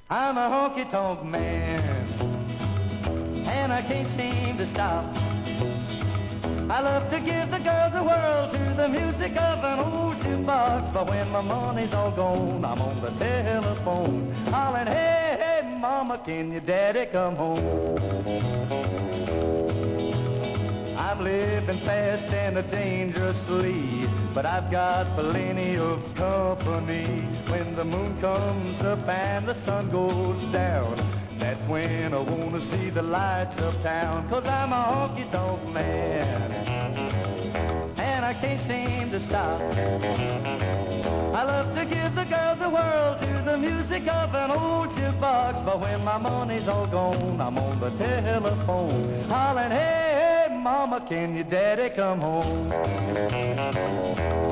I'm a honky-tonk man, and I can't seem to stop. I love to give the girls a whirl to the music of an old jukebox. But when my money's all gone, I'm on the telephone, hollering, hey, hey, mama, can your daddy come home? I'm living fast and dangerously, but I've got plenty of company. When the moon comes up and the sun goes down, that's when I wanna see the lights of town. 'Cause I'm a honky-tonk man, and I can't seem to stop. I love to give the girls a whirl to the music of an old jukebox. But when my money's all gone, I'm on the telephone, hollering, hey, hey, mama, can your daddy come home?